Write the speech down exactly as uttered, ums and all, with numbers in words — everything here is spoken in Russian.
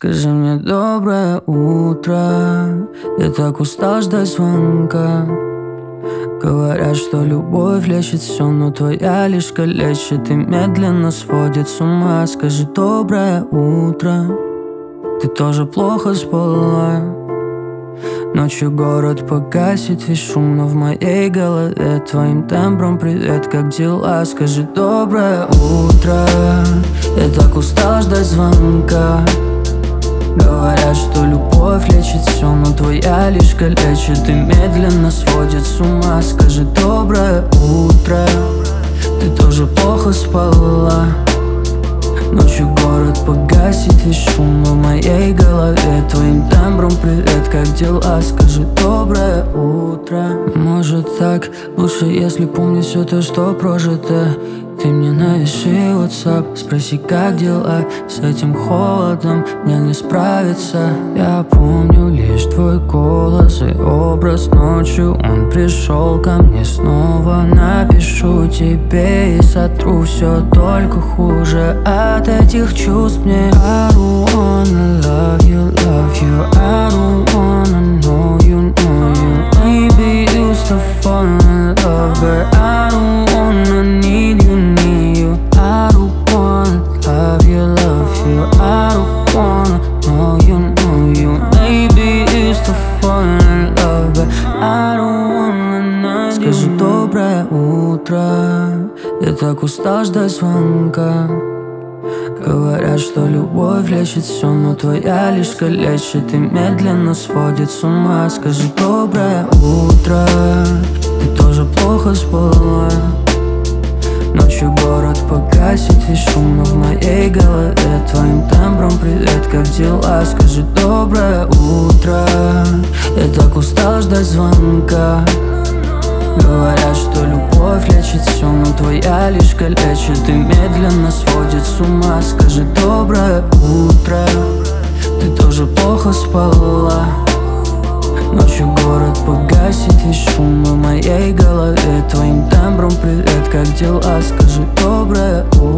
Скажи мне доброе утро. Я так устал ждать звонка. Говорят, что любовь лечит все, но твоя лишь калечит и медленно сводит с ума. Скажи доброе утро. Ты тоже плохо спала. Ночью город погасит весь шум, но в моей голове твоим тембром привет, как дела? Скажи доброе утро. Я так устал ждать звонка. Говорят, что любовь лечит все, но твоя лишь калечит и медленно сводит с ума. Скажи доброе утро. Ты тоже плохо спала. Ночью город погасит весь шум, но в моей голове твоим тембром привет, как дела? Скажи доброе утро. Может так лучше, если помнить все то, что прожито. Ты мне напиши WhatsApp, спроси, как дела. С этим холодом мне не справиться. Я помню лишь твой голос и образ ночью. Он пришел ко мне снова. Напишу тебе и сотру все только хуже от этих чувств. Мне I don't wanna love you, love you. I don't wanna know you, know you. Maybe used to fall in love, but I don't wanna need you, need you. I don't wanna love you, love you. I don't wanna know you, know you. Maybe used to fall in love, but I don't wanna know you. Скажи доброе утро. Я так устал ждать звонка. Говорят, что любовь лечит все, но твоя лишь калечит и медленно сводит с ума. Скажи доброе утро. Ты тоже плохо спала. Ночью город погасит весь шум, но в моей голове твоим тембром привет, как дела? Скажи доброе утро. Я так устал ждать звонка. Говорят, что любовь лечит все, но твоя лишь калечит и медленно сводит с ума. Скажи доброе утро. Ты тоже плохо спала. Ночью город погасит весь шум, но в моей голове твоим тембром привет, как дела? Скажи доброе утро.